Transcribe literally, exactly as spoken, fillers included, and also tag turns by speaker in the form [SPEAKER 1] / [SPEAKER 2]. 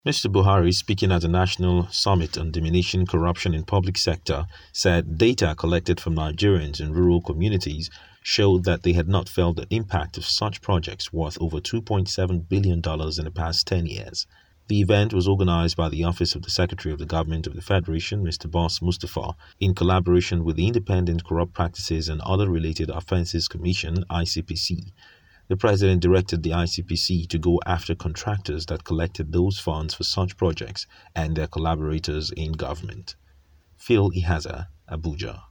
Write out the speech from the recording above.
[SPEAKER 1] Mister Buhari, speaking at the National Summit on Diminishing Corruption in Public Sector, said data collected from Nigerians in rural communities showed that they had not felt the impact of such projects worth over two point seven billion dollars in the past ten years. The event was organized by the Office of the Secretary of the Government of the Federation, Mister Boss Mustapha, in collaboration with the Independent Corrupt Practices and Other Related Offences Commission, I C P C. The President directed the I C P C to go after contractors that collected those funds for such projects and their collaborators in government. Phil Ihaza, Abuja.